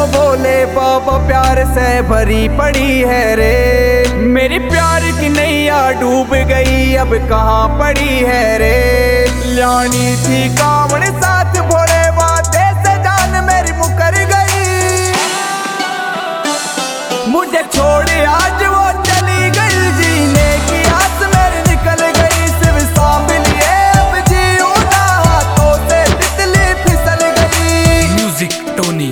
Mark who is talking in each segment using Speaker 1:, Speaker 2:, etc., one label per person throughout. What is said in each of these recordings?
Speaker 1: बोले बाबा प्यार से भरी पड़ी है रे। मेरी प्यार की नैया डूब गई अब कहाँ पड़ी है रे। लानी थी कावड़ साथ भोले वादे से जान मेरी मुकर गई। मुझे छोड़ आज वो चली गई, जीने की आस मेरी निकल गई। सिर्फ सांभ लिए अब जीऊं ना, हाथों से तितली फिसल गई।
Speaker 2: म्यूजिक टोनी।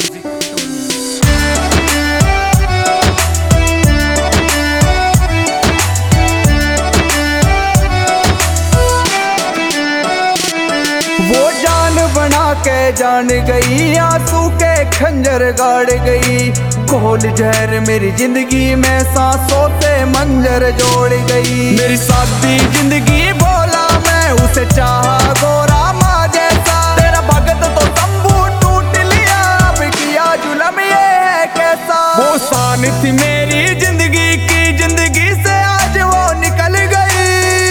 Speaker 2: वो जान बना के जान गई, आंसू के खंजर गाड़ गई। घोल जहर मेरी जिंदगी में सांसों से मंजर जोड़ गई। मेरी साथी जिंदगी बोला मैं उसे चाहा गोरा माँ जैसा। तेरा भगत तो तंबू टूट लिया, अब किया जुलम ये है कैसा। वो शान थी मेरी जिंदगी की, जिंदगी से आज वो निकल गई।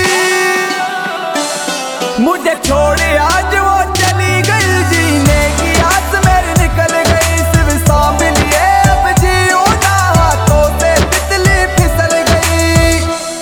Speaker 2: मुझे छोड़ आज वो चली गई, जीने की आस मेरी निकल गई। सिर्फ सांभ लिए अब जीऊं ना, हाथों से तितली फिसल गई।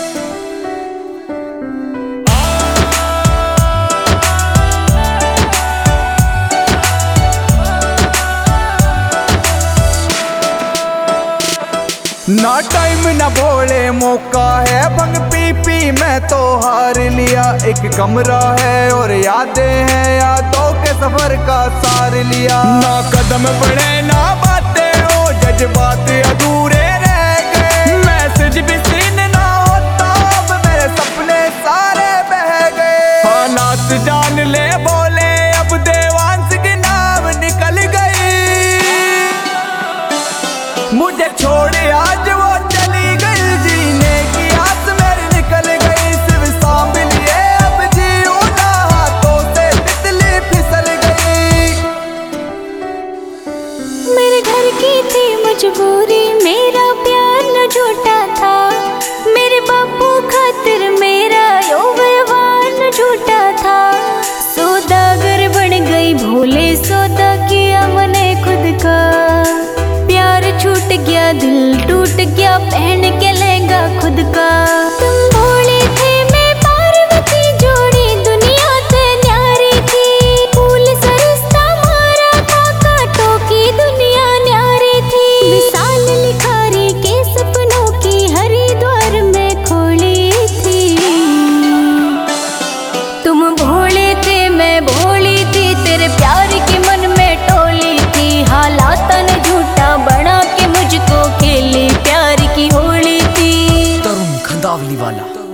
Speaker 2: ना टाइम ना बोले मौका है, भंग पी पी मैं तो हार लिया। एक कमरा है और यादें हैं, यादों के सफर का सार लिया। ना कदम बढ़े ना बातें हो, जज्बात अधूरे रह गए। मैसेज भी सीन ना होता, अब मेरे सपने सारे बह गए। हालात जान ले बोले अब देवांश की नाम निकल गई। मुझे छोड़ आज वो चली गई, जीने की आस मेरी निकल गई। सिर्फ सांभ लिए अब जीऊं ना, हाथों से तितली फिसल गई।
Speaker 3: मेरे घर की थी मजबूरी, मेरा प्यार न झूठा था। मेरे बापू खातिर मेरा यो व्यवहार न झूठा था। सौदागर बन गई भोले, सौदा किया मैंने खुद का। प्यार छूट गया दिल टूट गया, पहन के लहंगा खुद का। तुम भोले थे मैं पार्वती, जोड़ी दुनिया से न्यारी थी। फूल सा रिश्ता मारा था, कांटों की दुनिया न्यारी थी। विशाल लिखारी के सपनों की हरिद्वार में खोली थी। तुम भोले थे मैं भोली थी, तेरे प्यार की मन में टोली थी। हालात ने झूठा बना के मुझको खेली प्यार की होली थी।
Speaker 2: तरुण खंदावली वाला।